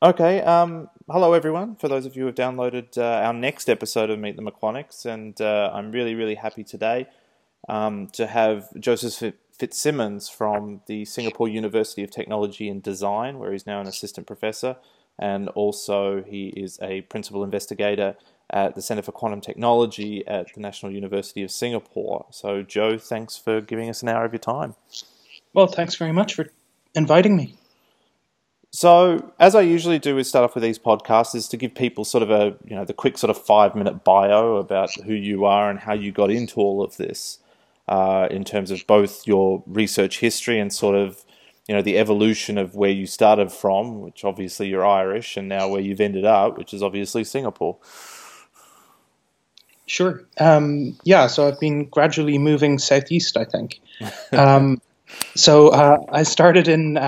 Okay, hello everyone. For those of you who have downloaded our next episode of Meet the Mechanics, and I'm really, really happy today to have Joseph Fitzsimmons from the Singapore University of Technology and Design, where he's now an assistant professor, and also he is a principal investigator at the Centre for Quantum Technology at the National University of Singapore. So, Joe, thanks for giving us an hour of your time. Well, thanks very much for inviting me. So, as I usually do with start off with these podcasts, is to give people sort of the quick sort of 5 minute bio about who you are and how you got into all of this, in terms of both your research history and sort of, the evolution of where you started from, which obviously you're Irish, and now where you've ended up, which is obviously Singapore. Sure. So I've been gradually moving southeast, I think. I started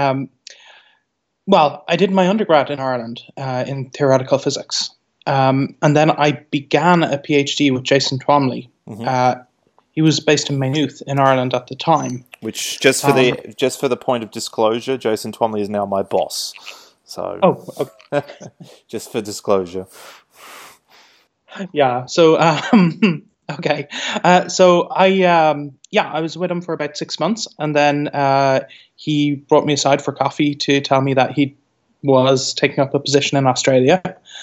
I did my undergrad in Ireland in theoretical physics. And then I began a PhD with Jason Twomley. Mm-hmm. He was based in Maynooth in Ireland at the time. Which, just for the point of disclosure, Jason Twomley is now my boss. So, okay. Just for disclosure. Yeah. So, okay. I was with him for about 6 months, and then he brought me aside for coffee to tell me that he was taking up a position in Australia.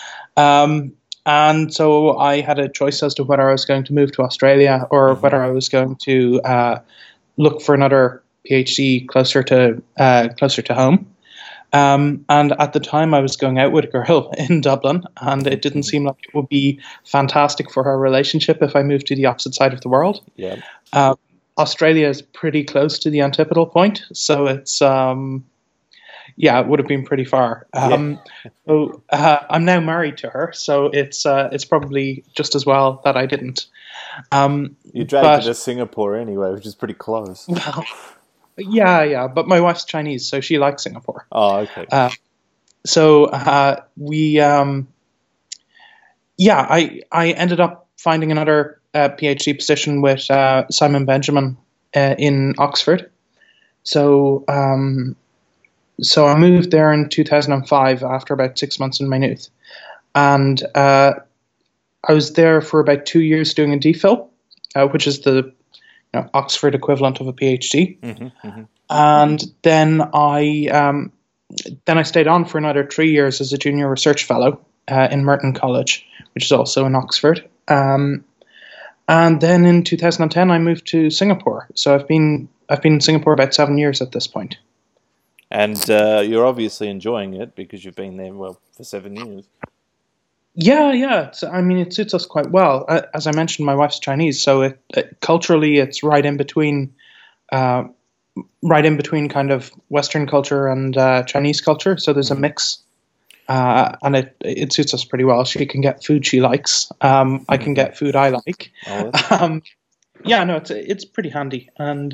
And so I had a choice as to whether I was going to move to Australia or whether I was going to look for another PhD closer to home. And at the time, I was going out with a girl in Dublin, and it didn't seem like it would be fantastic for our relationship if I moved to the opposite side of the world. Yeah. Australia is pretty close to the antipodal point, so it's it would have been pretty far. I'm now married to her, so it's probably just as well that I didn't. You dragged her to Singapore anyway, which is pretty close. Well, yeah, but my wife's Chinese, so she likes Singapore. Oh, okay. I ended up finding another PhD position with Simon Benjamin in Oxford. So I moved there in 2005 after about 6 months in Maynooth, and I was there for about 2 years doing a DPhil, which is the Oxford equivalent of a PhD. And then I stayed on for another 3 years as a junior research fellow in Merton College, which is also in Oxford. And then in 2010, I moved to Singapore. So I've been in Singapore about 7 years at this point. And you're obviously enjoying it because you've been there for 7 years. Yeah. It suits us quite well. As I mentioned, my wife's Chinese, so culturally it's right in between kind of Western culture and Chinese culture. So there's a mix, and it suits us pretty well. She can get food she likes. I can get food I like. Oh, it's pretty handy, and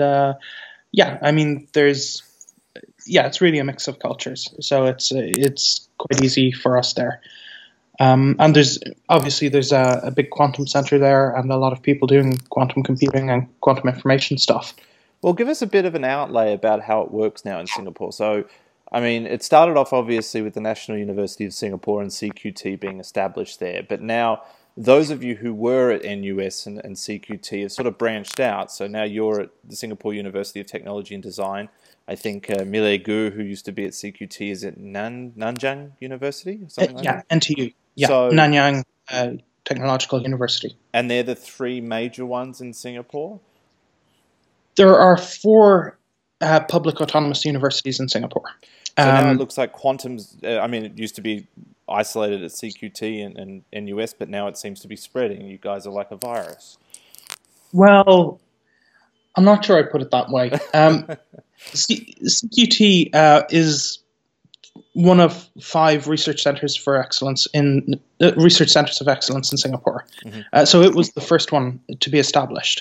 it's really a mix of cultures. So it's quite easy for us there. And there's a big quantum center there and a lot of people doing quantum computing and quantum information stuff. Well, give us a bit of an outlay about how it works now in Singapore. So, it started off obviously with the National University of Singapore and CQT being established there. But now those of you who were at NUS and CQT have sort of branched out. So now you're at the Singapore University of Technology and Design. I think Millet Gu, who used to be at CQT, is at Nanyang University or something like that? NTU. Yeah, so, Nanyang Technological University. And they're the three major ones in Singapore? There are 4 public autonomous universities in Singapore. So now it looks like quantum's, it used to be isolated at CQT and NUS, but now it seems to be spreading. You guys are like a virus. Well, I'm not sure I'd put it that way. CQT is one of 5 research centers of excellence in Singapore. So it was the first one to be established.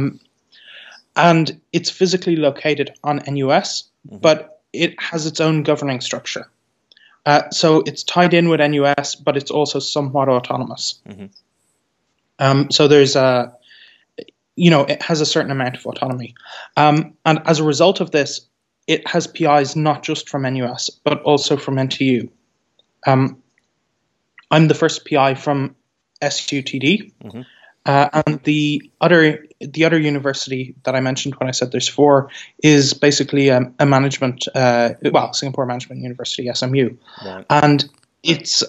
And it's physically located on NUS, but it has its own governing structure. So it's tied in with NUS, but it's also somewhat autonomous. So there's it has a certain amount of autonomy. And as a result of this, it has PIs not just from NUS, but also from NTU. I'm the first PI from SUTD, and the other university that I mentioned when I said there's four is basically a management, Singapore Management University, SMU, Right. and it's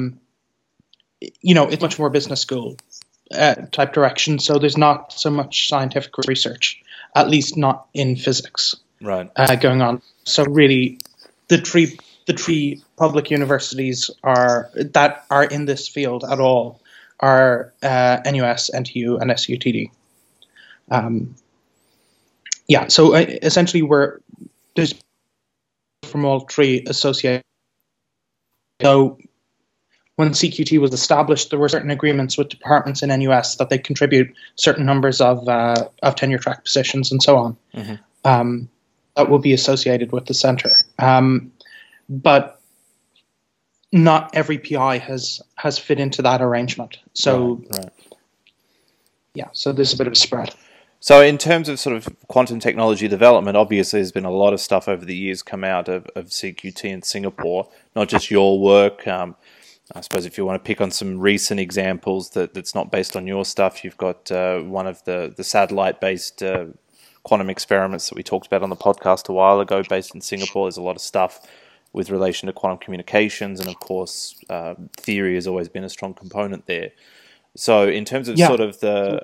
it's much more business school type direction. So there's not so much scientific research, at least not in physics, Right. going on. So really, the three public universities that are in this field at all are NUS, NTU, and SUTD. So essentially there's from all three associated. So when CQT was established, there were certain agreements with departments in NUS that they contribute certain numbers of tenure track positions and so on. That will be associated with the centre. But not every PI has fit into that arrangement. So, so there's a bit of a spread. So in terms of sort of quantum technology development, obviously there's been a lot of stuff over the years come out of CQT in Singapore, not just your work. I suppose if you want to pick on some recent examples that's not based on your stuff, you've got one of the satellite-based quantum experiments that we talked about on the podcast a while ago, based in Singapore. There's a lot of stuff with relation to quantum communications, and of course, theory has always been a strong component there. So, in terms of sort of the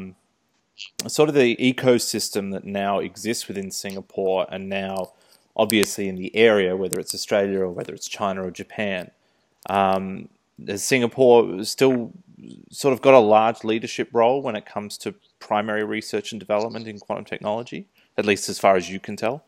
ecosystem that now exists within Singapore, and now obviously in the area, whether it's Australia or whether it's China or Japan, has Singapore still sort of got a large leadership role when it comes to primary research and development in quantum technology, at least as far as you can tell?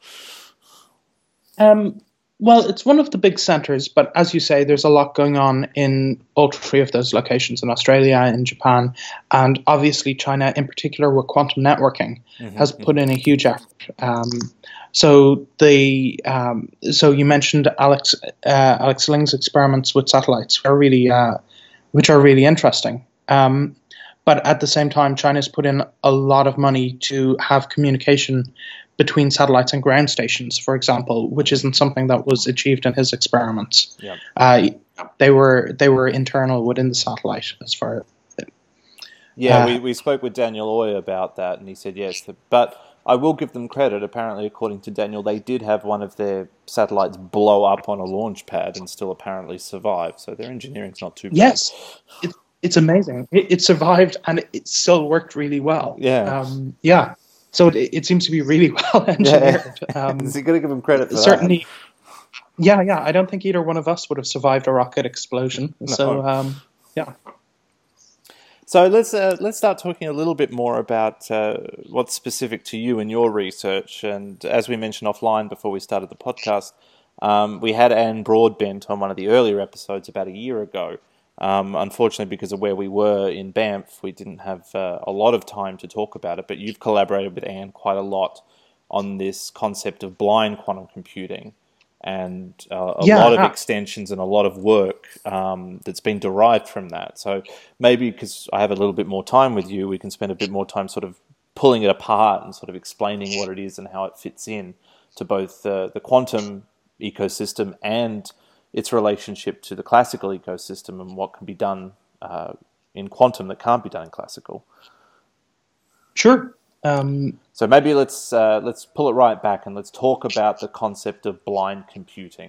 Well, it's one of the big centres, but as you say, there's a lot going on in all three of those locations, in Australia, in Japan, and obviously China in particular with quantum networking has put in a huge effort. So you mentioned Alex Ling's experiments with satellites, which are really interesting. But at the same time, China's put in a lot of money to have communication between satellites and ground stations, for example, which isn't something that was achieved in his experiments. Yeah. They were internal within the satellite as far. We spoke with Daniel Oy about that, and he said yes. But I will give them credit. Apparently, according to Daniel, they did have one of their satellites blow up on a launch pad and still apparently survive. So their engineering's not too bad. Yes, it's amazing. It survived and it still worked really well. Yeah. So it seems to be really well engineered. Is he going to give him credit for certainly, that? Yeah. I don't think either one of us would have survived a rocket explosion. No. So, So let's start talking a little bit more about what's specific to you and your research. And as we mentioned offline before we started the podcast, we had Anne Broadbent on one of the earlier episodes about a year ago. Unfortunately, because of where we were in Banff, we didn't have a lot of time to talk about it, but you've collaborated with Anne quite a lot on this concept of blind quantum computing, and a lot of extensions and a lot of work that's been derived from that. So maybe because I have a little bit more time with you, we can spend a bit more time sort of pulling it apart and sort of explaining what it is and how it fits in to both the quantum ecosystem and its relationship to the classical ecosystem, and what can be done in quantum that can't be done in classical. Sure. So maybe let's pull it right back and let's talk about the concept of blind computing.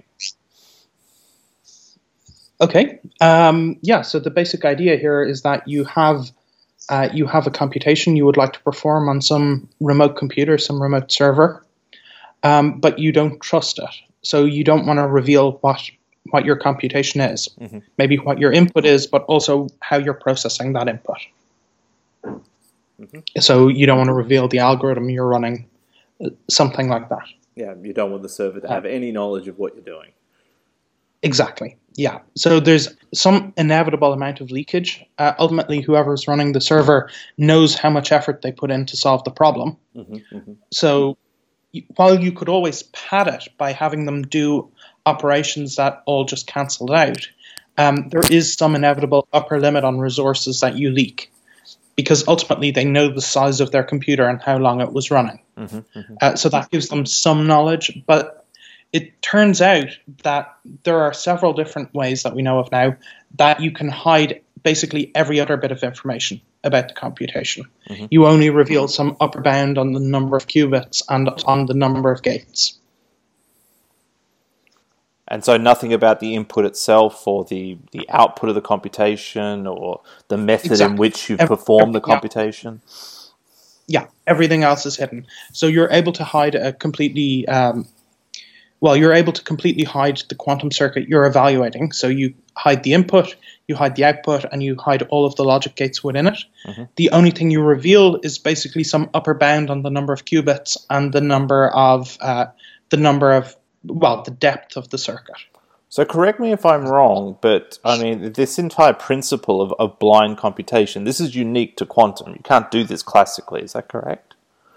Okay. So the basic idea here is that you have a computation you would like to perform on some remote computer, some remote server, but you don't trust it. So you don't want to reveal what your computation is, maybe what your input is, but also how you're processing that input. So you don't want to reveal the algorithm you're running, something like that. Yeah, you don't want the server to have any knowledge of what you're doing. Exactly, yeah. So there's some inevitable amount of leakage. Ultimately, whoever's running the server knows how much effort they put in to solve the problem. So while you could always pad it by having them do operations that all just cancelled out, there is some inevitable upper limit on resources that you leak, because ultimately they know the size of their computer and how long it was running. So that gives them some knowledge, but it turns out that there are several different ways that we know of now that you can hide basically every other bit of information about the computation. Mm-hmm. You only reveal some upper bound on the number of qubits and on the number of gates. And so nothing about the input itself or the output of the computation or the method in which you perform the computation? Yeah, everything else is hidden. So you're able to hide a completely... you're able to completely hide the quantum circuit you're evaluating. So you hide the input, you hide the output, and you hide all of the logic gates within it. Mm-hmm. The only thing you reveal is basically some upper bound on the number of qubits and the depth of the circuit. So correct me if I'm wrong, but I mean, this entire principle of blind computation, this is unique to quantum. You can't do this classically, is that correct?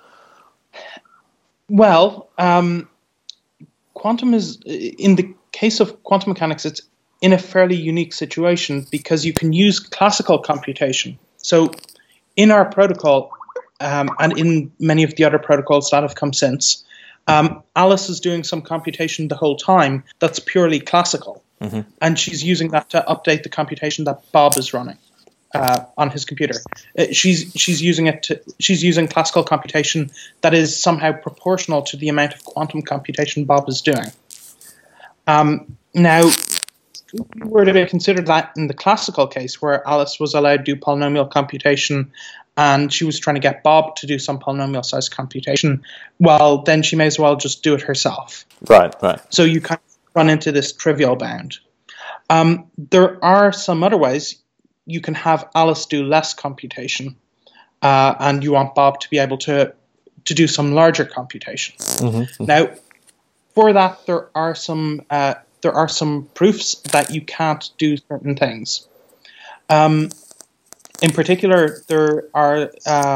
Well, quantum is, in the case of quantum mechanics, it's in a fairly unique situation because you can use classical computation. So in our protocol, and in many of the other protocols that have come since, Alice is doing some computation the whole time that's purely classical. Mm-hmm. And she's using that to update the computation that Bob is running on his computer. She's using classical computation that is somehow proportional to the amount of quantum computation Bob is doing. Now, were to consider that in the classical case where Alice was allowed to do polynomial computation and she was trying to get Bob to do some polynomial-sized computation, well, then she may as well just do it herself. Right. So you kind of run into this trivial bound. There are some other ways. You can have Alice do less computation, and you want Bob to be able to do some larger computation. Mm-hmm. Now, for that, there are some proofs that you can't do certain things. In particular, there are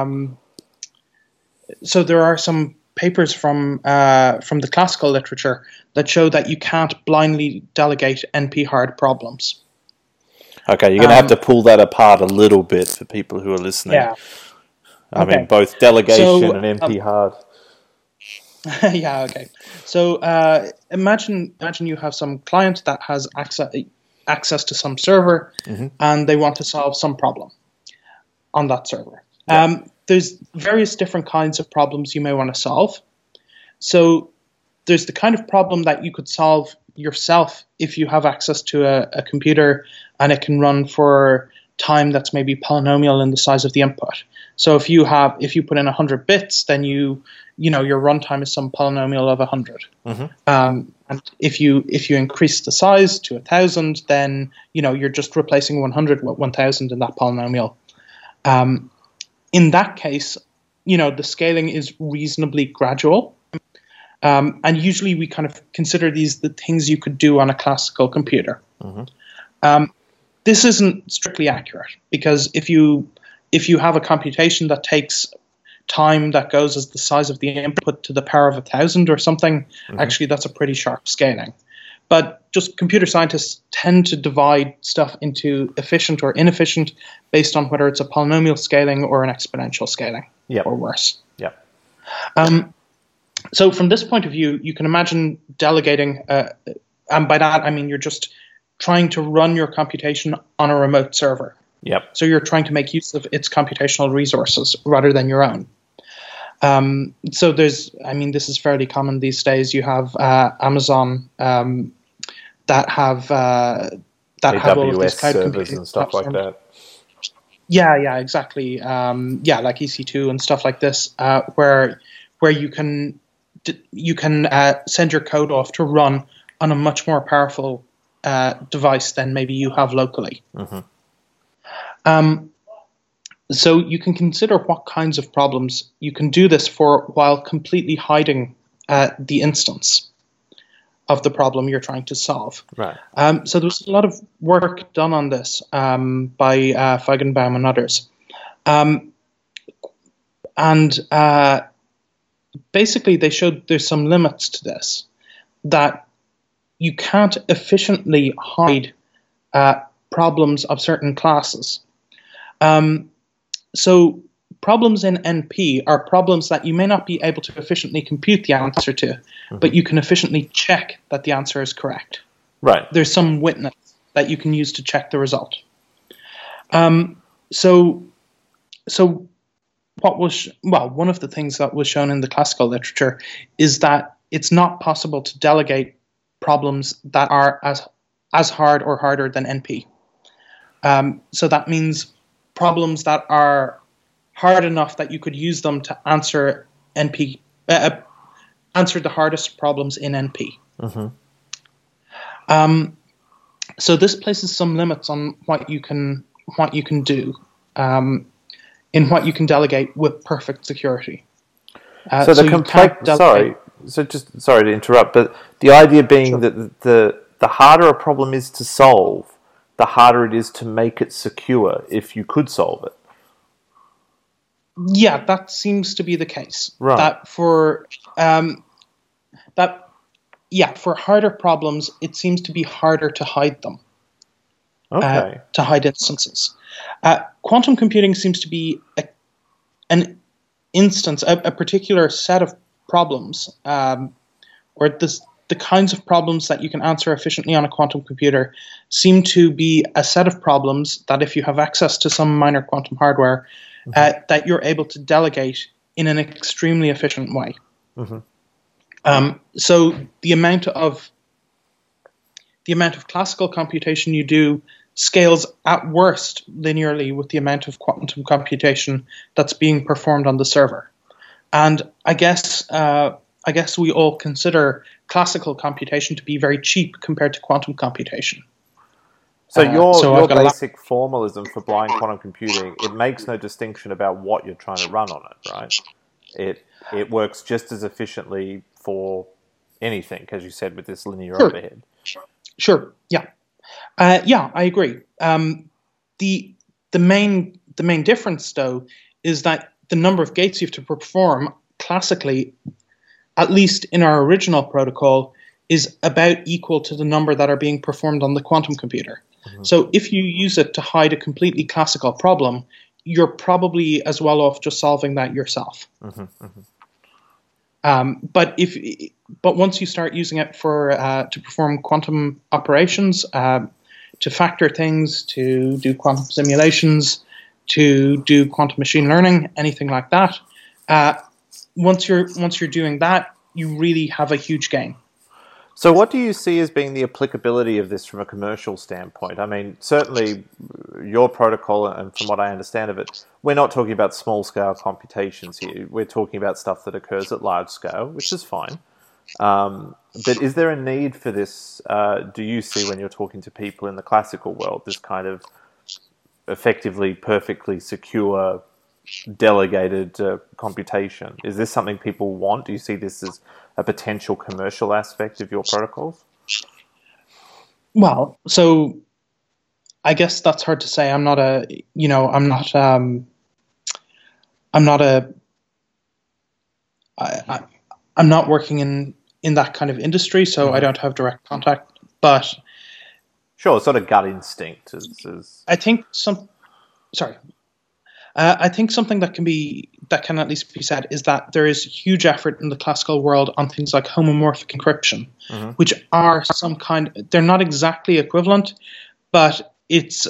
some papers from the classical literature that show that you can't blindly delegate NP-hard problems. Okay, you're going to have to pull that apart a little bit for people who are listening. Yeah. I mean, both delegation and NP-hard. Yeah, okay. So imagine you have some client that has access to some server, mm-hmm. and they want to solve some problem on that server. Yeah. There's various different kinds of problems you may want to solve. So there's the kind of problem that you could solve yourself if you have access to a computer and it can run for time that's maybe polynomial in the size of the input. So if you put in 100 bits, then your runtime is some polynomial of 100. Mm-hmm. And if you increase the size to 1,000, then you're just replacing 100 with 1,000 in that polynomial. In that case, the scaling is reasonably gradual. And usually we kind of consider these the things you could do on a classical computer. Mm-hmm. This isn't strictly accurate because if you have a computation that takes time that goes as the size of the input to the power of 1,000 or something, mm-hmm. actually that's a pretty sharp scaling. But just computer scientists tend to divide stuff into efficient or inefficient based on whether it's a polynomial scaling or an exponential scaling, or worse. Yeah. So from this point of view, you can imagine delegating, and by that I mean you're just trying to run your computation on a remote server. Yep. So you're trying to make use of its computational resources rather than your own. So this is fairly common these days. You have Amazon that have all of these cloud computing and stuff like that. Yeah, exactly. Like EC2 and stuff like this, where you can send your code off to run on a much more powerful device than maybe you have locally. Mm-hmm. So you can consider what kinds of problems you can do this for while completely hiding the instance of the problem you're trying to solve. Right. So there was a lot of work done on this by Feigenbaum and others. Basically they showed there's some limits to this, that you can't efficiently hide problems of certain classes. So problems in NP are problems that you may not be able to efficiently compute the answer to, but you can efficiently check that the answer is correct. Right. There's some witness that you can use to check the result. So what was one of the things that was shown in the classical literature is that it's not possible to delegate problems that are as hard or harder than NP. So that means problems that are hard enough that you could use them to answer NP, answer the hardest problems in NP. So this places some limits on what you can do in what you can delegate with perfect security. So sorry to interrupt, but the idea being that the harder a problem is to solve, the harder it is to make it secure if you could solve it. Yeah, that seems to be the case. Right. That for for harder problems, it seems to be harder to hide them. Okay. To hide instances. Quantum computing seems to be an instance, a particular set of problems, or the kinds of problems that you can answer efficiently on a quantum computer seem to be a set of problems that if you have access to some minor quantum hardware, that you're able to delegate in an extremely efficient way. So the amount of classical computation you do scales at worst linearly with the amount of quantum computation that's being performed on the server. And I guess we all consider classical computation to be very cheap compared to quantum computation. So your basic formalism for blind quantum computing, it makes no distinction about what you're trying to run on it, right? It works just as efficiently for anything, as you said, with this linear overhead. Sure. Yeah. I agree. The main difference, though, is that the number of gates you have to perform classically, at least in our original protocol, is about equal to the number that are being performed on the quantum computer. So if you use it to hide a completely classical problem, you're probably as well off just solving that yourself. But once you start using it to perform quantum operations, to factor things, to do quantum simulations, to do quantum machine learning, anything like that, once you're doing that, you really have a huge gain. So what do you see as being the applicability of this from a commercial standpoint? I mean, certainly your protocol, and from what I understand of it, we're not talking about small-scale computations here. We're talking about stuff that occurs at large scale, which is fine. But is there a need for this, do you see when you're talking to people in the classical world, this kind of effectively perfectly secure delegated computation? Is this something people want? Do you see this as a potential commercial aspect of your protocols? Well, so I guess that's hard to say. I'm not working in that kind of industry, so I don't have direct contact. But sure, sort of gut instinct. I think I think something that can at least be said is that there is huge effort in the classical world on things like homomorphic encryption, which are they're not exactly equivalent, but it's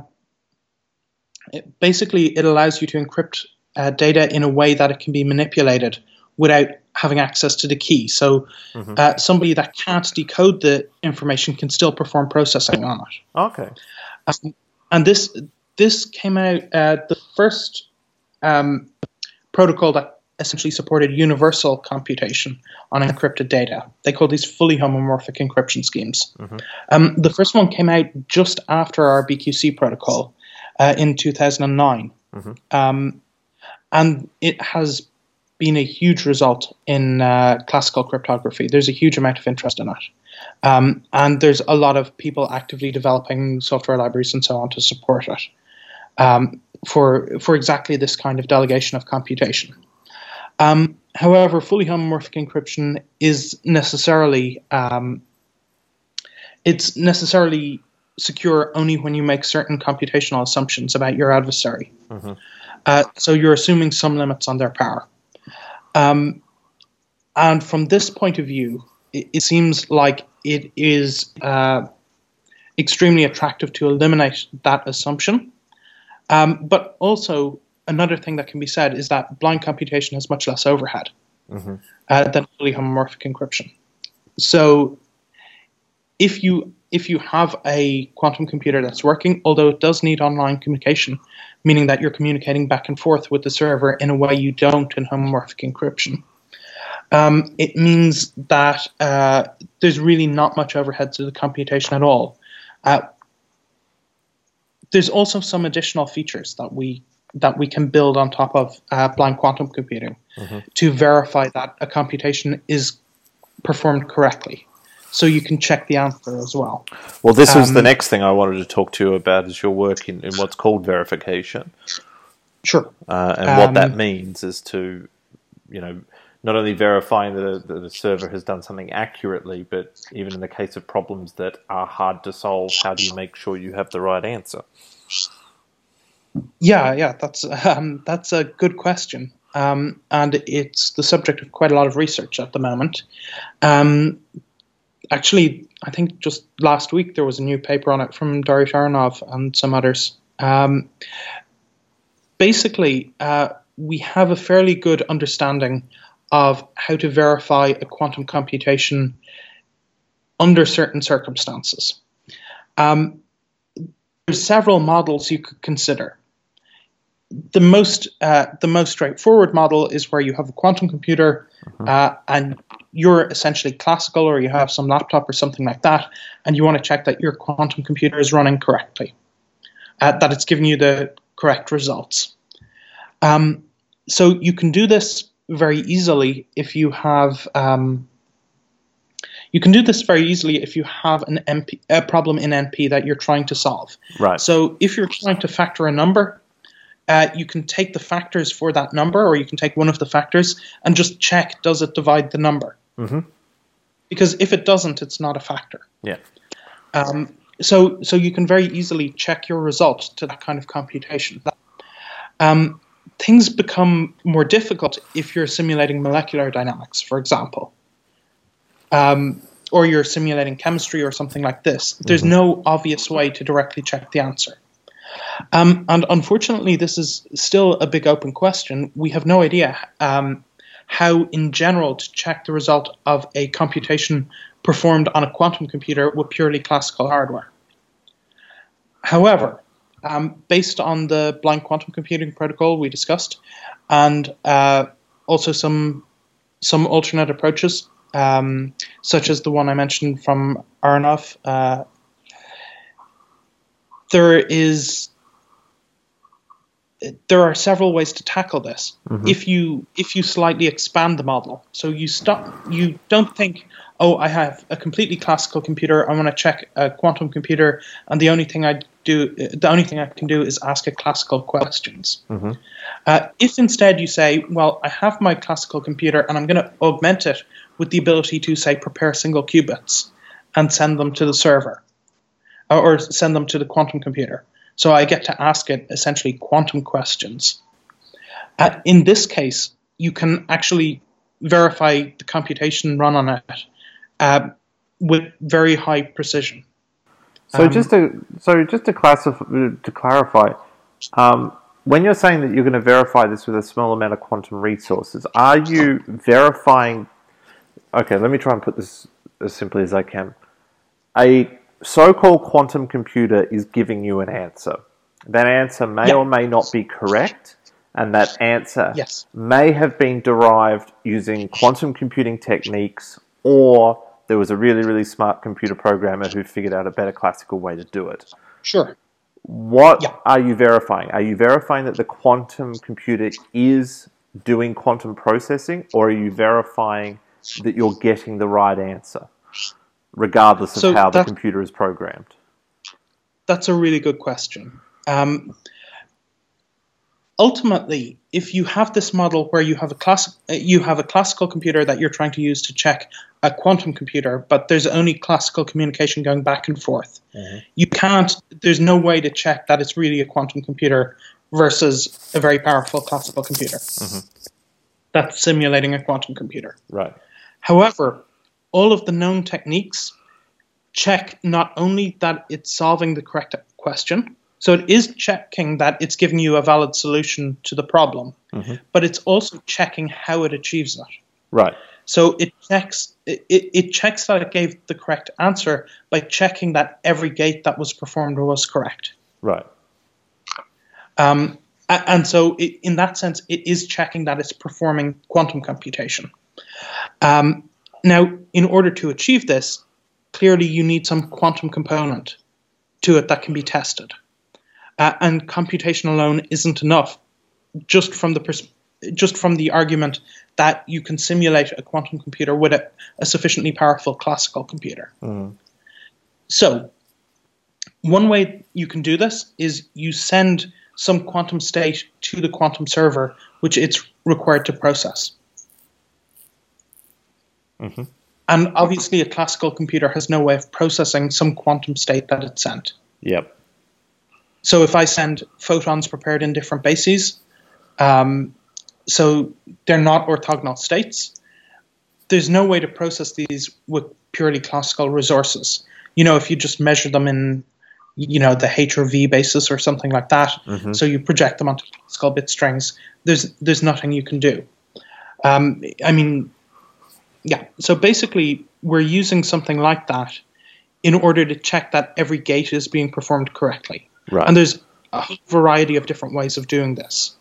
basically it allows you to encrypt data in a way that it can be manipulated without having access to the key. So somebody that can't decode the information can still perform processing on it. Okay. And this came out, the first protocol that essentially supported universal computation on encrypted data. They call these fully homomorphic encryption schemes. The first one came out just after our BQC protocol in 2009. And it has been a huge result in classical cryptography. There's a huge amount of interest in it. And there's a lot of people actively developing software libraries and so on to support it. For exactly this kind of delegation of computation. However, fully homomorphic encryption is necessarily secure only when you make certain computational assumptions about your adversary. So you're assuming some limits on their power. And from this point of view, it seems like it is extremely attractive to eliminate that assumption. But also, another thing that can be said is that blind computation has much less overhead than fully homomorphic encryption. So if you have a quantum computer that's working, although it does need online communication, meaning that you're communicating back and forth with the server in a way you don't in homomorphic encryption, it means that there's really not much overhead to the computation at all. There's also some additional features that we can build on top of blind quantum computing to verify that a computation is performed correctly. So you can check the answer as well. Well, this was the next thing I wanted to talk to you about, is your work in what's called verification. Sure. And what that means is to, not only verifying that the server has done something accurately, but even in the case of problems that are hard to solve, how do you make sure you have the right answer? Yeah, that's a good question, and it's the subject of quite a lot of research at the moment. Actually, I think just last week there was a new paper on it from Dorit Aronov and some others. Basically, we have a fairly good understanding of how to verify a quantum computation under certain circumstances. There's several models you could consider. The most straightforward model is where you have a quantum computer and you're essentially classical, or you have some laptop or something like that, and you want to check that your quantum computer is running correctly, that it's giving you the correct results. So you can do this very easily if you have a problem in NP that you're trying to solve. Right. So if you're trying to factor a number, you can take the factors for that number, or you can take one of the factors and just check, does it divide the number? Because if it doesn't, it's not a factor. Yeah. So you can very easily check your result to that kind of computation. Things become more difficult if you're simulating molecular dynamics, for example, or you're simulating chemistry or something like this. There's no obvious way to directly check the answer. And unfortunately, this is still a big open question. We have no idea how, in general, to check the result of a computation performed on a quantum computer with purely classical hardware. However, based on the blind quantum computing protocol we discussed, and also some alternate approaches, such as the one I mentioned from Aronov, there are several ways to tackle this. If you slightly expand the model, so you don't think, oh, I have a completely classical computer, I want to check a quantum computer, and the only thing I can do is ask it classical questions. If instead you say, well, I have my classical computer and I'm going to augment it with the ability to, say, prepare single qubits and send them to the server, or send them to the quantum computer. So I get to ask it essentially quantum questions. In this case, you can actually verify the computation run on it with very high precision. So just to clarify, when you're saying that you're going to verify this with a small amount of quantum resources, are you verifying? Okay, let me try and put this as simply as I can. A so-called quantum computer is giving you an answer. That answer may or may not be correct, and that answer may have been derived using quantum computing techniques, or there was a really, really smart computer programmer who figured out a better classical way to do it. Sure. What are you verifying? Are you verifying that the quantum computer is doing quantum processing, or are you verifying that you're getting the right answer, regardless of how the computer is programmed? That's a really good question. Ultimately, if you have this model where you have a classical computer that you're trying to use to check a quantum computer, but there's only classical communication going back and forth, there's no way to check that it's really a quantum computer versus a very powerful classical computer. That's simulating a quantum computer. Right. However, all of the known techniques check not only that it's solving the correct question, so it is checking that it's giving you a valid solution to the problem, but it's also checking how it achieves that. Right. So it checks that it gave the correct answer by checking that every gate that was performed was correct. Right. And so in that sense, it is checking that it's performing quantum computation. Now, in order to achieve this, clearly you need some quantum component to it that can be tested. And computation alone isn't enough, just from the argument that you can simulate a quantum computer with a sufficiently powerful classical computer. So one way you can do this is you send some quantum state to the quantum server, which it's required to process. And obviously a classical computer has no way of processing some quantum state that it sent. Yep. So if I send photons prepared in different bases, so they're not orthogonal states, there's no way to process these with purely classical resources. If you just measure them in, the H or V basis or something like that, so you project them onto classical bit strings, there's nothing you can do. So basically we're using something like that in order to check that every gate is being performed correctly. Right. And there's a whole variety of different ways of doing this.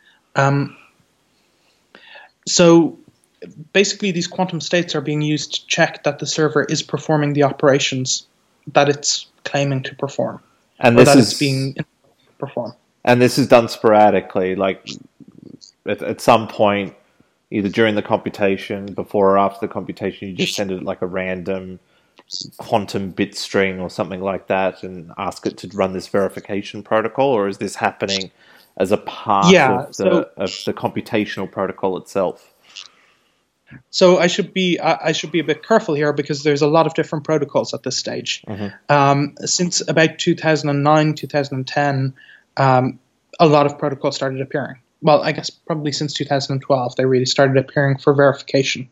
So basically these quantum states are being used to check that the server is performing the operations that it's claiming to perform. And it's being performed. And this is done sporadically, like at some point, either during the computation, before or after the computation, you just send it like a random quantum bit string or something like that and ask it to run this verification protocol, or is this happening as a part of the computational protocol itself? So I should be a bit careful here because there's a lot of different protocols at this stage. Since about 2009, 2010, a lot of protocols started appearing. Well, I guess probably since 2012 they really started appearing for verification.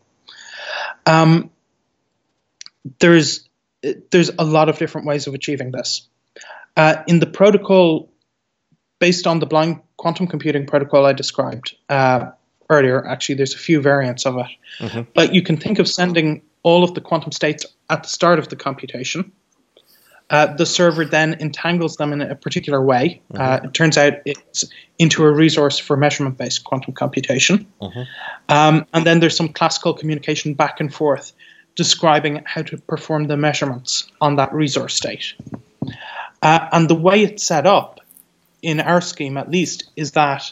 There's a lot of different ways of achieving this. In the protocol based on the blind quantum computing protocol I described earlier, actually there's a few variants of it, but you can think of sending all of the quantum states at the start of the computation. The server then entangles them in a particular way. It turns out it's into a resource for measurement-based quantum computation. And then there's some classical communication back and forth describing how to perform the measurements on that resource state. And the way it's set up, in our scheme at least, is that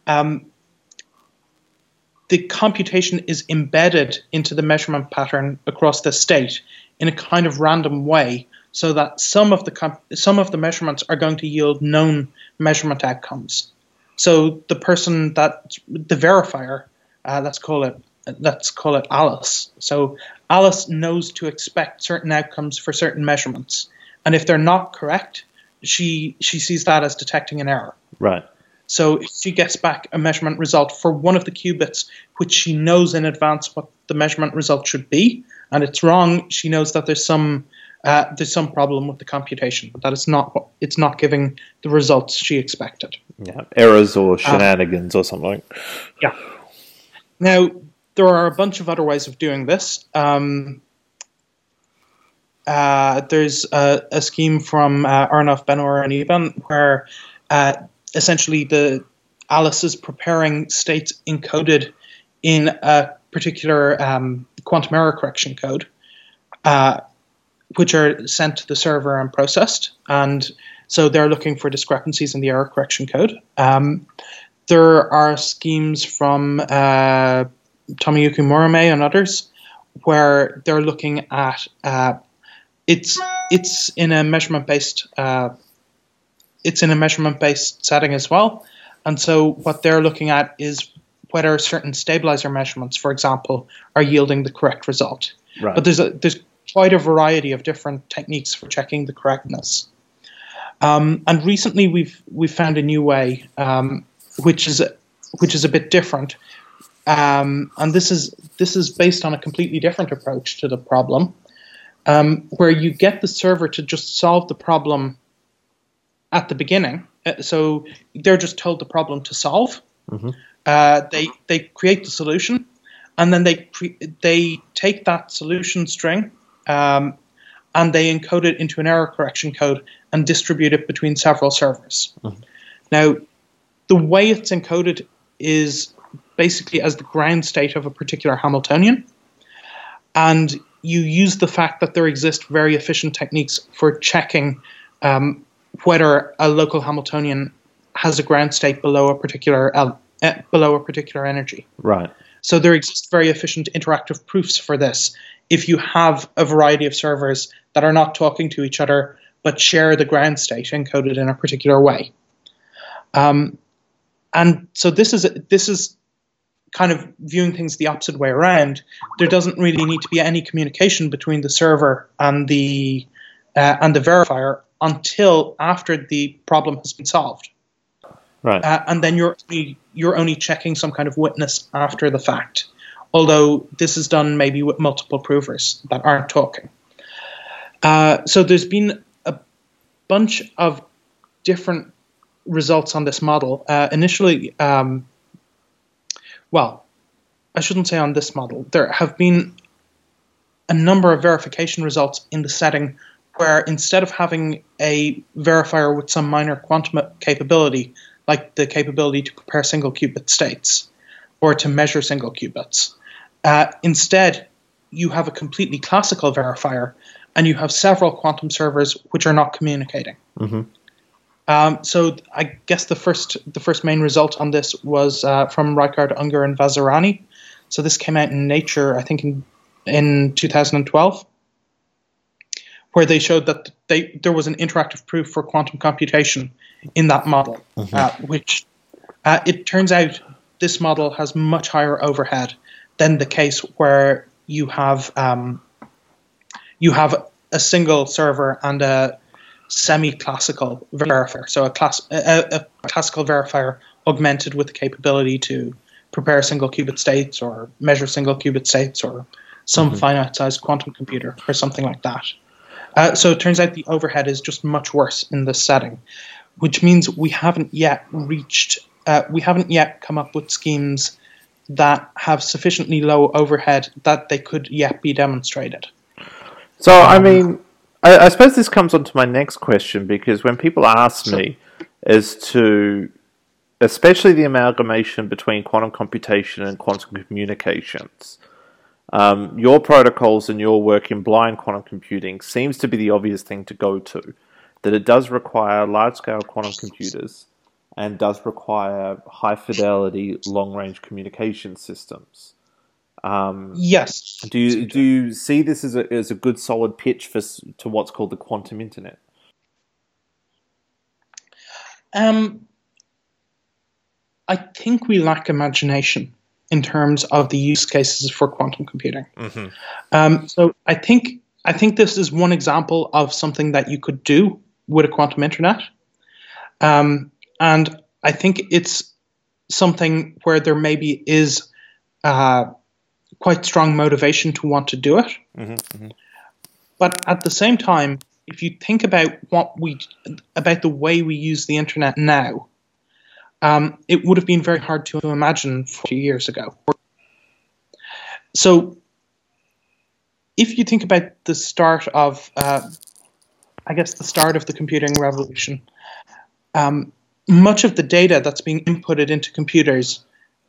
the computation is embedded into the measurement pattern across the state in a kind of random way, so that some of the measurements are going to yield known measurement outcomes. So the verifier, let's call it Alice. So Alice knows to expect certain outcomes for certain measurements, and if they're not correct, she sees that as detecting an error. Right. So if she gets back a measurement result for one of the qubits, which she knows in advance what the measurement result should be, and it's wrong, she knows that there's some problem with the computation, that it's not giving the results she expected. Yeah, errors or shenanigans or something. Yeah. Now, there are a bunch of other ways of doing this. There's a scheme from Arnav Benor and Iban where essentially the Alice is preparing states encoded in a particular quantum error correction code, which are sent to the server and processed. And so they're looking for discrepancies in the error correction code. There are schemes from Tomoyuki Murame and others where they're looking at it's in a measurement based setting as well. And so what they're looking at is whether certain stabilizer measurements, for example, are yielding the correct result. Right. But there's quite a variety of different techniques for checking the correctness. And recently we've found a new way, which is a bit different. And this is based on a completely different approach to the problem, where you get the server to just solve the problem at the beginning. So they're just told the problem to solve. Mm-hmm. They create the solution, and then they take that solution string, and they encode it into an error correction code and distribute it between several servers. Mm-hmm. Now, the way it's encoded is basically as the ground state of a particular Hamiltonian, and you use the fact that there exist very efficient techniques for checking whether a local Hamiltonian has a ground state below a particular energy. Right. So there exist very efficient interactive proofs for this. If you have a variety of servers that are not talking to each other but share the ground state encoded in a particular way, and so this is kind of viewing things the opposite way around. There doesn't really need to be any communication between the server and the verifier until after the problem has been solved. Right. And then you're only checking some kind of witness after the fact, although this is done maybe with multiple provers that aren't talking. So there's been a bunch of different results on this model. Initially, well, I shouldn't say on this model. There have been a number of verification results in the setting where instead of having a verifier with some minor quantum capability, like the capability to prepare single qubit states or to measure single qubits, instead you have a completely classical verifier and you have several quantum servers which are not communicating. Mm-hmm. So I guess the first main result on this was from Reichard, Unger, and Vazirani. So this came out in Nature, I think, in 2012, where they showed that there was an interactive proof for quantum computation in that model, mm-hmm. Which it turns out this model has much higher overhead than the case where you have a single server and a semi-classical verifier, so a classical verifier augmented with the capability to prepare single qubit states or measure single qubit states or some mm-hmm. finite-sized quantum computer or something like that. So it turns out the overhead is just much worse in this setting, which means we haven't yet come up with schemes that have sufficiently low overhead that they could yet be demonstrated. So, I mean, I suppose this comes on to my next question, because when people ask me as to, especially the amalgamation between quantum computation and quantum communications, your protocols and your work in blind quantum computing seems to be the obvious thing to go to, that it does require large-scale quantum computers and does require high-fidelity, long-range communication systems. Yes. Do you see this as a good solid pitch to what's called the quantum internet? I think we lack imagination in terms of the use cases for quantum computing. Mm-hmm. So I think this is one example of something that you could do with a quantum internet, and I think it's something where there maybe is quite strong motivation to want to do it. Mm-hmm, mm-hmm. But at the same time, if you think about about the way we use the internet now, it would have been very hard to imagine 40 years ago. So if you think about the start of, the start of the computing revolution, much of the data that's being inputted into computers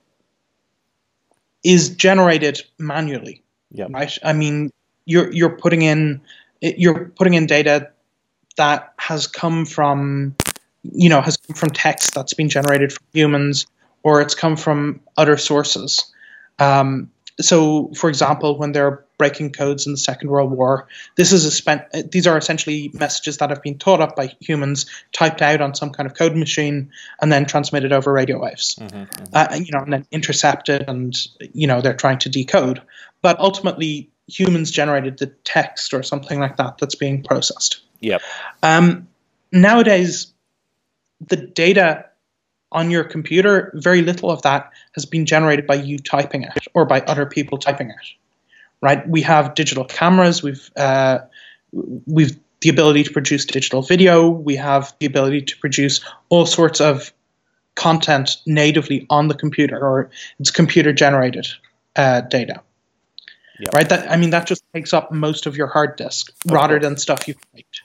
is generated manually, yep. Right? I mean, you're putting in data that has come from text that's been generated from humans, or it's come from other sources. So, for example, when they're breaking codes in the Second World War, these are essentially messages that have been thought up by humans, typed out on some kind of code machine, and then transmitted over radio waves. Mm-hmm, mm-hmm. And then intercepted, and they're trying to decode. But ultimately, humans generated the text or something like that that's being processed. Yep. nowadays, the data on your computer, very little of that has been generated by you typing it or by other people typing it, right? We have digital cameras. We've the ability to produce digital video. We have the ability to produce all sorts of content natively on the computer, or it's computer generated data. Yep. Right? That just takes up most of your hard disk rather than stuff you've typed.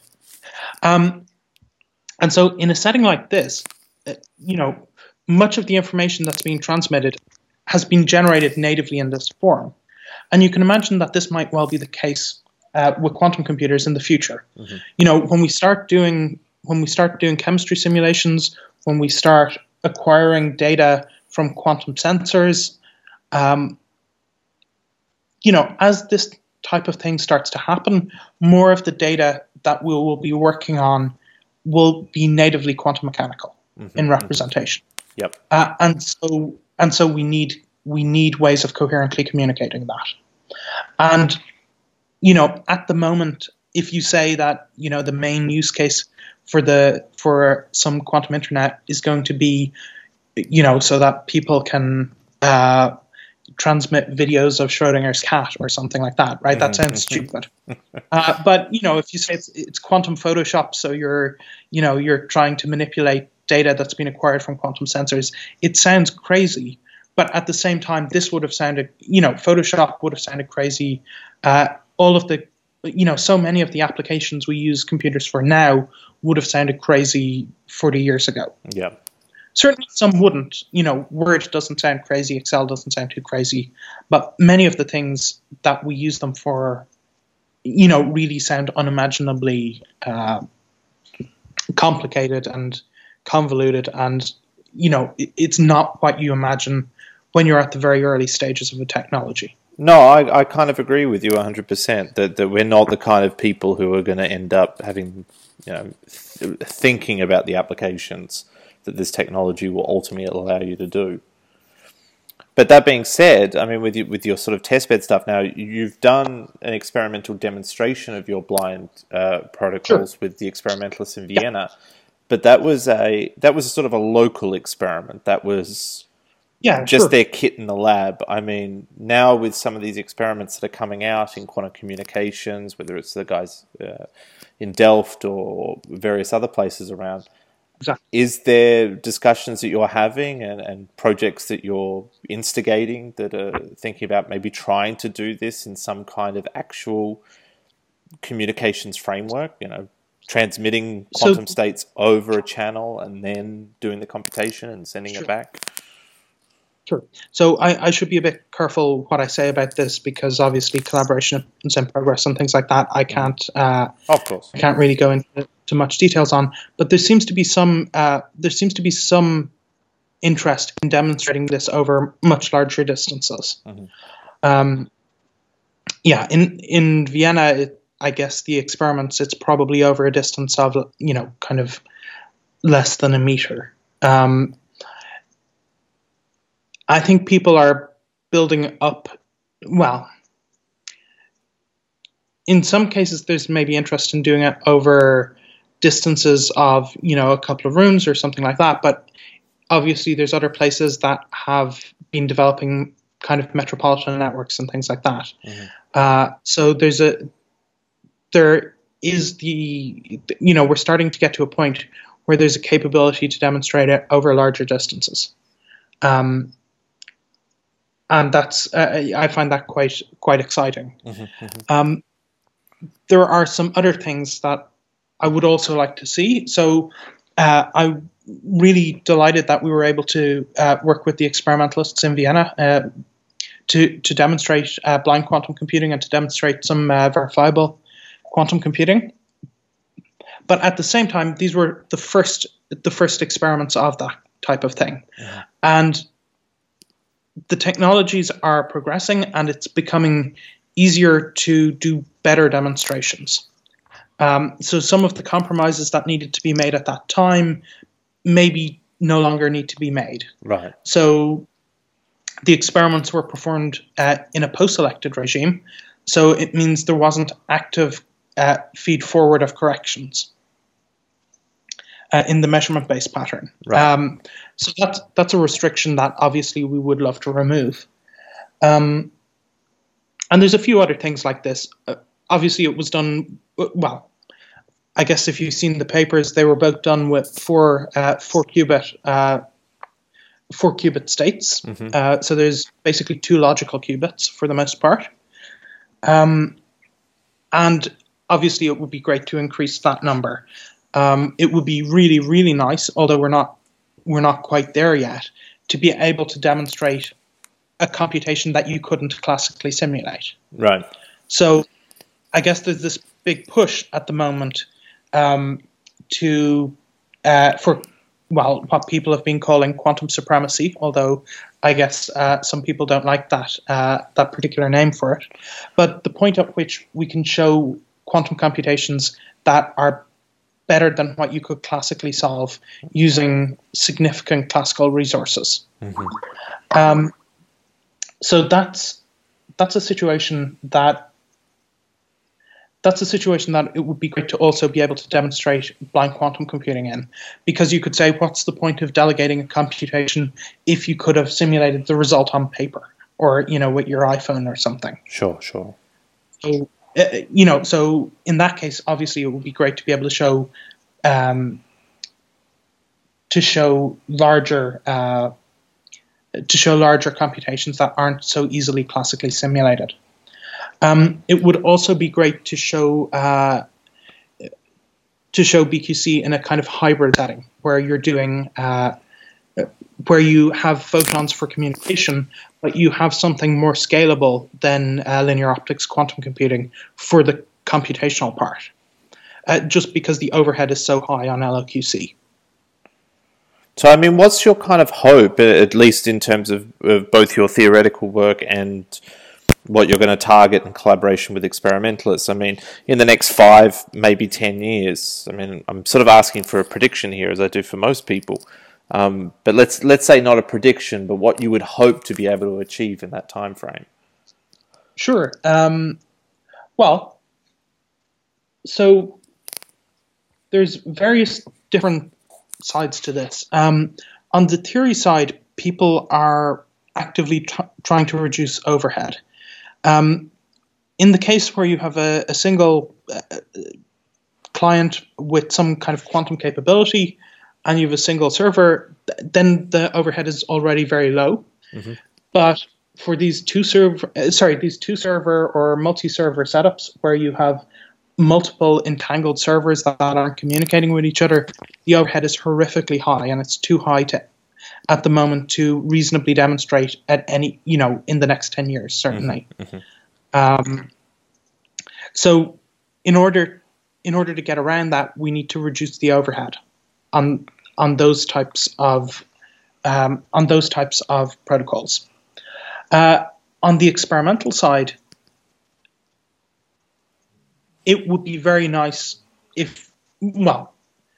And so in a setting like this, much of the information that's being transmitted has been generated natively in this form. And you can imagine that this might well be the case with quantum computers in the future. Mm-hmm. When we start doing chemistry simulations, when we start acquiring data from quantum sensors, as this type of thing starts to happen, more of the data that we will be working on will be natively quantum mechanical in representation. Yep. And so we need ways of coherently communicating that. And at the moment, if you say that the main use case for some quantum internet is going to be so that people can transmit videos of Schrodinger's cat or something like that, right? That sounds stupid. But if you say it's quantum Photoshop, so you're trying to manipulate data that's been acquired from quantum sensors, it sounds crazy. But at the same time, this would have sounded, Photoshop would have sounded crazy. All of the, so many of the applications we use computers for now would have sounded crazy 40 years ago. Yeah. Certainly some wouldn't. Word doesn't sound crazy. Excel doesn't sound too crazy. But many of the things that we use them for, really sound unimaginably complicated and convoluted. And, it's not what you imagine when you're at the very early stages of a technology. No, I kind of agree with you 100% that we're not the kind of people who are going to end up having, thinking about the applications that this technology will ultimately allow you to do. But that being said, with your sort of testbed stuff now, you've done an experimental demonstration of your blind protocols with the experimentalists in Vienna. Yeah. But that was a sort of a local experiment. That was just their kit in the lab. Now with some of these experiments that are coming out in quantum communications, whether it's the guys in Delft or various other places around, exactly. Is there discussions that you're having and projects that you're instigating that are thinking about maybe trying to do this in some kind of actual communications framework, transmitting quantum states over a channel and then doing the computation and sending it back? Sure. So I should be a bit careful what I say about this because obviously collaboration is in progress and things like that. I can't. Of course. I can't really go into much details on. But there seems to be some. Interest in demonstrating this over much larger distances. Mm-hmm. In Vienna, I guess the experiments. It's probably over a distance of kind of less than a meter. I think people are building up, well, in some cases there's maybe interest in doing it over distances of, a couple of rooms or something like that, but obviously there's other places that have been developing kind of metropolitan networks and things like that. Mm-hmm. So we're starting to get to a point where there's a capability to demonstrate it over larger distances. And that's I find that quite exciting. Mm-hmm. There are some other things that I would also like to see. So I'm really delighted that we were able to work with the experimentalists in Vienna to demonstrate blind quantum computing and to demonstrate some verifiable quantum computing. But at the same time, these were the first experiments of that type of thing, yeah. And the technologies are progressing and it's becoming easier to do better demonstrations. So some of the compromises that needed to be made at that time maybe no longer need to be made. Right. So the experiments were performed in a post-selected regime. So it means there wasn't active feed forward of corrections. in the measurement-based pattern. Right. So that's a restriction that obviously we would love to remove. And there's a few other things like this. Obviously, it was done well. I guess if you've seen the papers, they were both done with four qubit states. Mm-hmm. So there's basically two logical qubits for the most part. And obviously, it would be great to increase that number. It would be really, really nice, although we're not quite there yet, to be able to demonstrate a computation that you couldn't classically simulate. Right. So I guess there's this big push at the moment for what people have been calling quantum supremacy, although I guess some people don't like that particular name for it. But the point at which we can show quantum computations that are better than what you could classically solve using significant classical resources. Mm-hmm. So that's a situation that it would be great to also be able to demonstrate blind quantum computing in, because you could say, what's the point of delegating a computation if you could have simulated the result on paper or, with your iPhone or something? Sure. So, so in that case, obviously it would be great to be able to show larger computations that aren't so easily classically simulated. It would also be great to show BQC in a kind of hybrid setting where you're doing where you have photons for communication, but you have something more scalable than linear optics quantum computing for the computational part, just because the overhead is so high on LOQC. So, I mean, what's your kind of hope, at least in terms of both your theoretical work and what you're going to target in collaboration with experimentalists? I mean, in the next 5, maybe 10 years, I mean, I'm sort of asking for a prediction here, as I do for most people. But let's say not a prediction, but what you would hope to be able to achieve in that time frame. Sure. Well, so there's various different sides to this. On the theory side, people are actively trying to reduce overhead. In the case where you have a single client with some kind of quantum capability and you have a single server, then the overhead is already very low. Mm-hmm. But for these two server or multi-server setups where you have multiple entangled servers that aren't communicating with each other, the overhead is horrifically high, and it's too high at the moment to reasonably demonstrate at any, in the next 10 years, certainly. Mm-hmm. So in order to get around that, we need to reduce the overhead on those types of protocols. On the experimental side, it would be very nice if we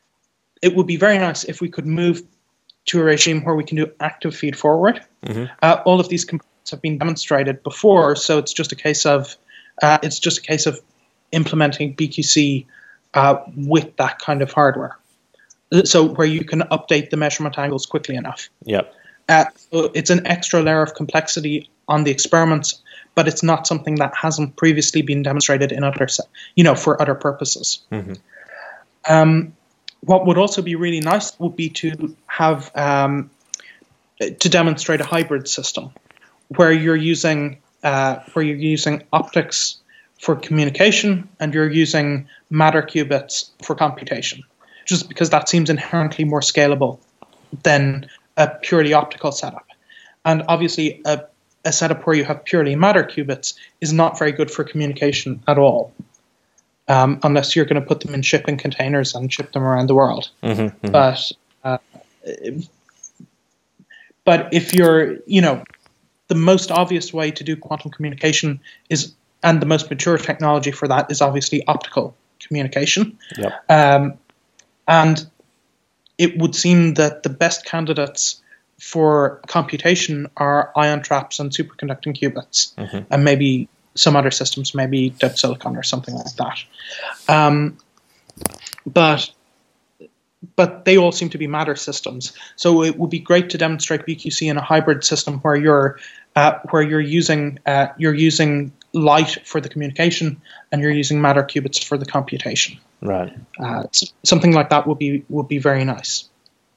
could move to a regime where we can do active feed forward. Mm-hmm. All of these components have been demonstrated before, so it's just a case of implementing BQC with that kind of hardware. So where you can update the measurement angles quickly enough. Yep. So it's an extra layer of complexity on the experiments, but it's not something that hasn't previously been demonstrated in for other purposes. Mm-hmm. What would also be really nice would be to have to demonstrate a hybrid system where you're using optics for communication and you're using matter qubits for computation, just because that seems inherently more scalable than a purely optical setup. And obviously, a setup where you have purely matter qubits is not very good for communication at all, unless you're going to put them in shipping containers and ship them around the world. Mm-hmm, mm-hmm. But if you're, the most obvious way to do quantum communication and the most mature technology for that is obviously optical communication. Yep. And it would seem that the best candidates for computation are ion traps and superconducting qubits, mm-hmm. and maybe some other systems, maybe dead silicon or something like that. but they all seem to be matter systems. So it would be great to demonstrate BQC in a hybrid system where you're using light for the communication and you're using matter qubits for the computation. Right. Something like that would be very nice.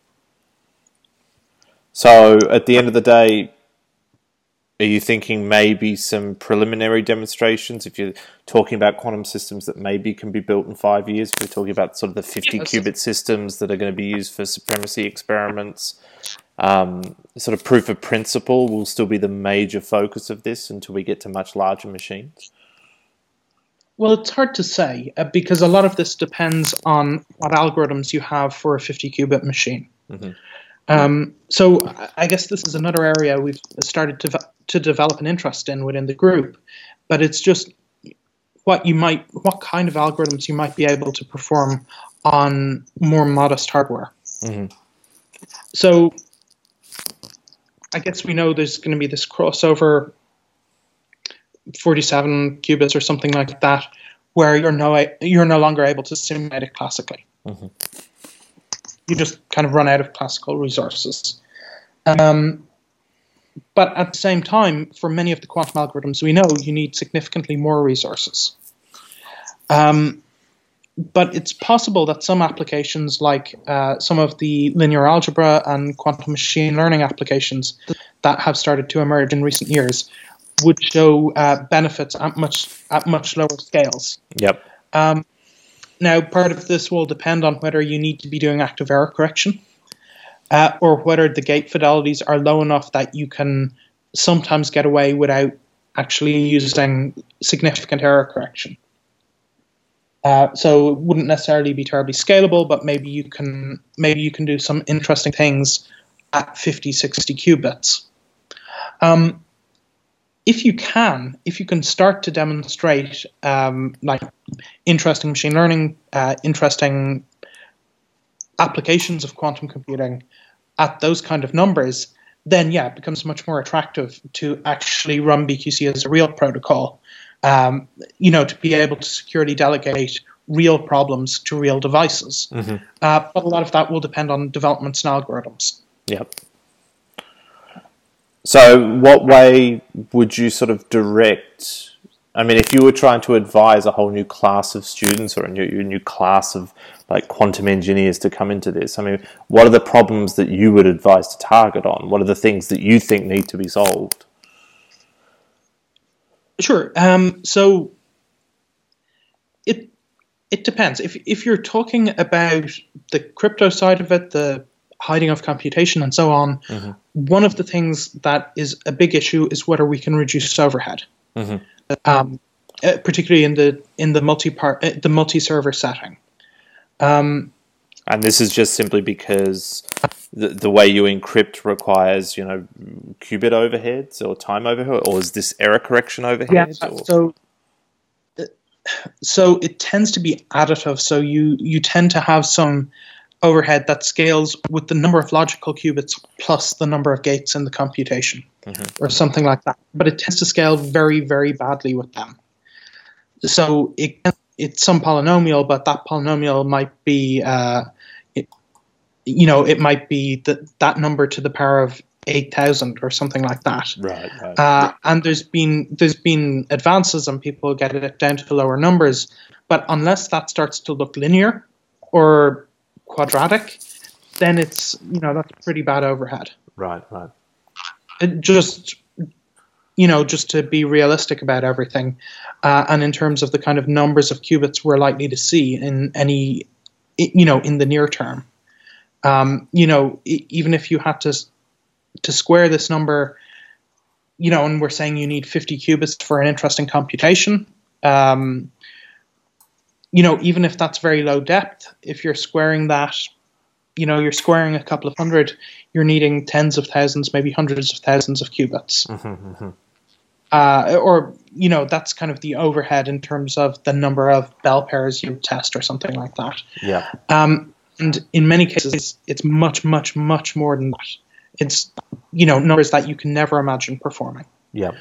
So at the end of the day, are you thinking maybe some preliminary demonstrations? If you're talking about quantum systems that maybe can be built in 5 years, if we're talking about sort of the 50-qubit systems that are going to be used for supremacy experiments, sort of proof of principle will still be the major focus of this until we get to much larger machines? Well, it's hard to say because a lot of this depends on what algorithms you have for a 50-qubit machine. Mm-hmm. So I guess this is another area we've started to develop an interest in within the group, but it's just what kind of algorithms you might be able to perform on more modest hardware. Mm-hmm. So I guess we know there's going to be this crossover 47 qubits or something like that, where you're no longer able to simulate it classically. Mm-hmm. You just kind of run out of classical resources. But at the same time, for many of the quantum algorithms we know, you need significantly more resources. But it's possible that some applications, like some of the linear algebra and quantum machine learning applications that have started to emerge in recent years, would show benefits at much lower scales. Yep. Now, part of this will depend on whether you need to be doing active error correction, or whether the gate fidelities are low enough that you can sometimes get away without actually using significant error correction. So it wouldn't necessarily be terribly scalable, but maybe you can do some interesting things at 50, 60 qubits. If you can start to demonstrate like interesting machine learning, interesting applications of quantum computing at those kind of numbers, then it becomes much more attractive to actually run BQC as a real protocol. To be able to securely delegate real problems to real devices. Mm-hmm. But a lot of that will depend on developments and algorithms. Yep. So what way would you sort of direct, I mean, if you were trying to advise a whole new class of students or a new class of like quantum engineers to come into this, I mean, what are the problems that you would advise to target on? What are the things that you think need to be solved? Sure. So it depends. If you're talking about the crypto side of it, the hiding of computation and so on, mm-hmm. One of the things that is a big issue is whether we can reduce overhead, mm-hmm. Particularly in the multi-server setting. And this is just simply because the way you encrypt requires, qubit overheads or time overhead, or is this error correction overhead? Yeah, so it tends to be additive. So you tend to have some overhead that scales with the number of logical qubits plus the number of gates in the computation, mm-hmm. or something like that. But it tends to scale very, very badly with them. So it's some polynomial, but that polynomial might be, it might be that number to the power of 8,000 or something like that. Right. And there's been advances and people get it down to lower numbers, but unless that starts to look linear or quadratic, then it's that's pretty bad overhead. Right. Just to be realistic about everything, and in terms of the kind of numbers of qubits we're likely to see in in the near term, even if you had to square this number, and we're saying you need 50 qubits for an interesting computation, even if that's very low depth, if you're squaring that, you're squaring a couple of hundred, you're needing tens of thousands, maybe hundreds of thousands of qubits. Mm-hmm. Or that's kind of the overhead in terms of the number of bell pairs you test or something like that. Yeah. And in many cases, it's much, much, much more than that. It's, numbers that you can never imagine performing. Yeah.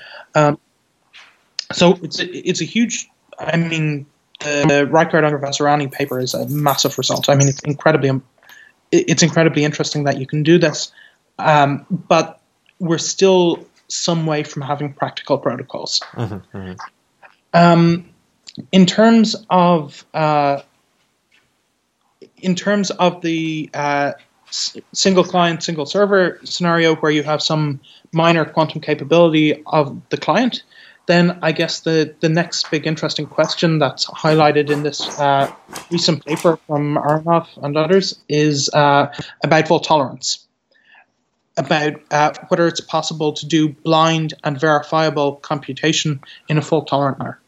So it's a huge, the Reichard Ungar Vasarani paper is a massive result. I mean, it's incredibly it's incredibly interesting that you can do this, but we're still some way from having practical protocols. In terms of the single client, single server scenario where you have some minor quantum capability of the client, then I guess the next big interesting question that's highlighted in this recent paper from Aronov and others is about fault tolerance, about whether it's possible to do blind and verifiable computation in a fault tolerant manner.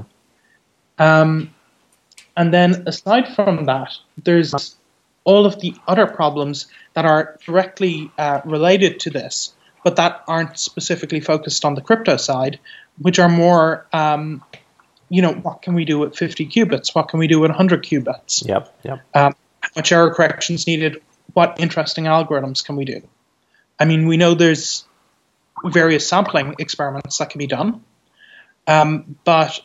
And then aside from that, there's all of the other problems that are directly related to this, but that aren't specifically focused on the crypto side, which are more, what can we do with 50 qubits? What can we do with 100 qubits? How much error corrections needed? What interesting algorithms can we do? I mean, we know there's various sampling experiments that can be done, but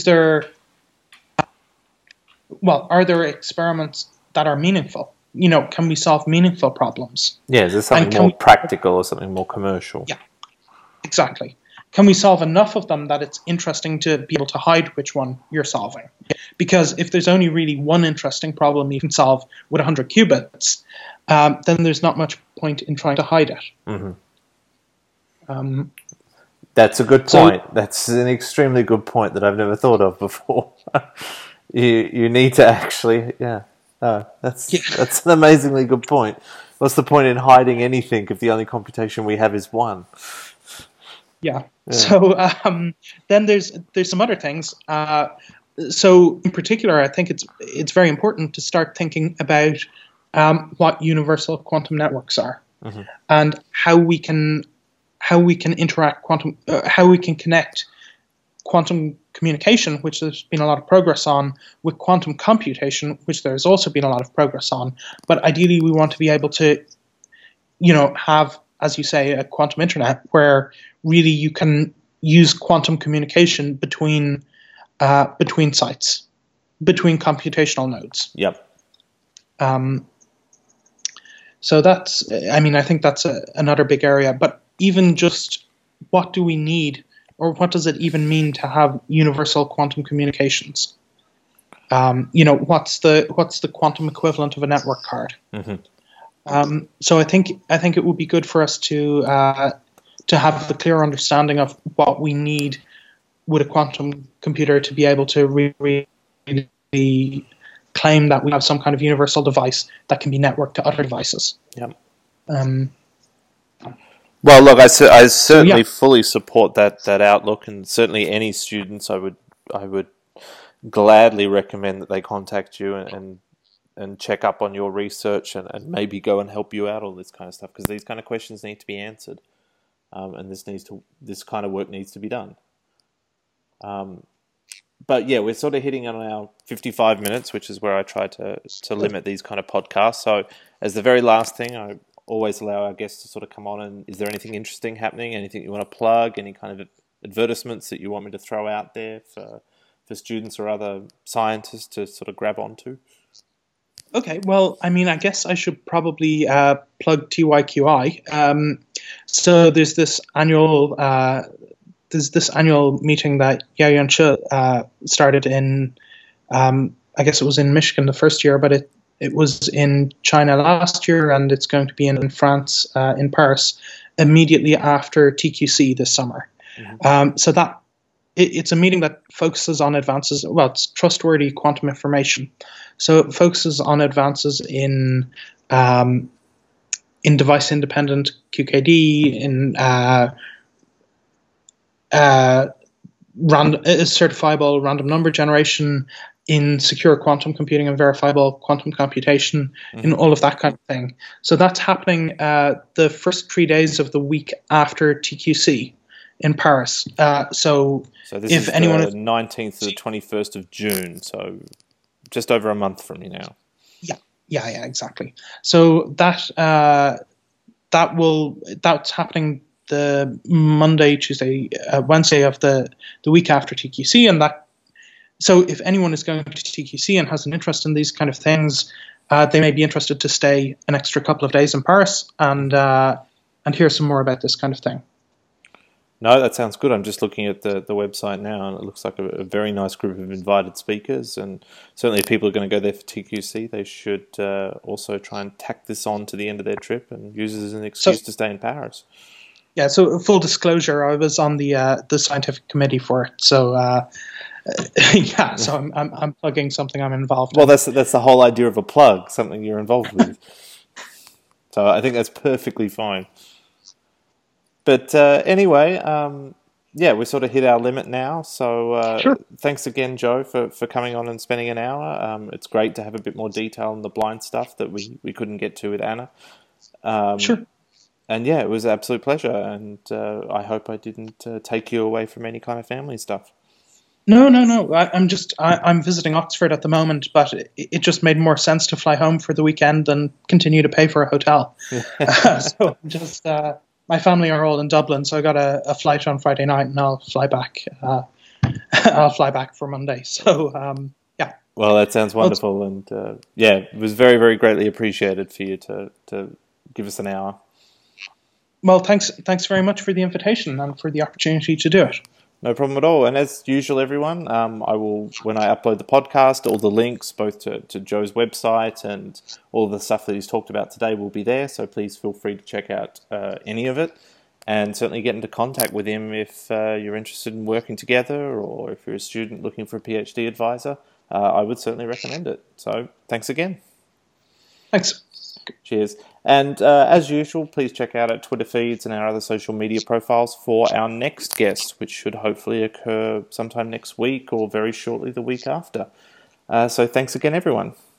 are there experiments that are meaningful? Can we solve meaningful problems? Yeah, is there something more practical or something more commercial? Yeah, exactly. Can we solve enough of them that it's interesting to be able to hide which one you're solving? Because if there's only really one interesting problem you can solve with 100 qubits, then there's not much point in trying to hide it. That's a good point. That's an extremely good point that I've never thought of before. You need to actually, that's an amazingly good point. What's the point in hiding anything if the only computation we have is one? Yeah. So then there's some other things. So in particular, I think it's very important to start thinking about what universal quantum networks are and how we can interact how we can connect quantum communication, which there's been a lot of progress on, with quantum computation, which there's also been a lot of progress on. But ideally, we want to be able to, have, as you say, a quantum internet where really you can use quantum communication between sites, between computational nodes. Yep. So that's, I think that's another big area. But even just what do we need, or what does it even mean to have universal quantum communications? What's the quantum equivalent of a network card? So I think it would be good for us to have the clear understanding of what we need with a quantum computer to be able to really claim that we have some kind of universal device that can be networked to other devices. Yep. Well, look, I certainly fully support that outlook, and certainly any students I would gladly recommend that they contact you and check up on your research and maybe go and help you out, all this kind of stuff, because these kind of questions need to be answered, and this kind of work needs to be done. But yeah, we're sort of hitting on our 55 minutes, which is where I try to limit these kind of podcasts. So as the very last thing, I always allow our guests to sort of come on, and is there anything interesting happening, anything you want to plug, any kind of advertisements that you want me to throw out there for students or other scientists to sort of grab onto? Okay, well, I guess I should probably plug TYQI. So there's this annual meeting that Yaoyuan Shi started in, I guess it was in Michigan the first year, but it was in China last year, and it's going to be in France, in Paris, immediately after TQC this summer. So that it's a meeting that focuses on advances. Well, it's trustworthy quantum information. So it focuses on advances in device-independent QKD, in certifiable random number generation, in secure quantum computing and verifiable quantum computation, in all of that kind of thing. So that's happening the first 3 days of the week after TQC in Paris. So this if is anyone the 19th to the 21st of June, so just over a month from you now. Yeah, exactly. So that's happening the Monday, Tuesday, Wednesday of the week after TQC, and that. So if anyone is going to TQC and has an interest in these kind of things, they may be interested to stay an extra couple of days in Paris and hear some more about this kind of thing. No, that sounds good. I'm just looking at the website now, and it looks like a very nice group of invited speakers. And certainly, if people are going to go there for TQC, they should also try and tack this on to the end of their trip and use it as an excuse to stay in Paris. Yeah. So, full disclosure, I was on the scientific committee for it. So, yeah. So I'm plugging something I'm involved in. Well, that's the whole idea of a plug, something you're involved with. So I think that's perfectly fine. But anyway, we sort of hit our limit now. So Sure. Thanks again, Joe, for coming on and spending an hour. It's great to have a bit more detail on the blind stuff that we couldn't get to with Anna. Sure. And yeah, it was an absolute pleasure. And I hope I didn't take you away from any kind of family stuff. No. I'm visiting Oxford at the moment, but it just made more sense to fly home for the weekend than continue to pay for a hotel. So just. My family are all in Dublin, so I got a flight on Friday night, and I'll fly back. I'll fly back for Monday. So, yeah. Well, that sounds wonderful, and it was very, very greatly appreciated for you to give us an hour. Well, thanks very much for the invitation and for the opportunity to do it. No problem at all. And as usual, everyone, I will, when I upload the podcast, all the links, both to Joe's website and all the stuff that he's talked about today will be there. So please feel free to check out any of it, and certainly get into contact with him if you're interested in working together, or if you're a student looking for a PhD advisor. I would certainly recommend it. So thanks again. Thanks. Cheers. And as usual, please check out our Twitter feeds and our other social media profiles for our next guest, which should hopefully occur sometime next week or very shortly the week after. So thanks again, everyone.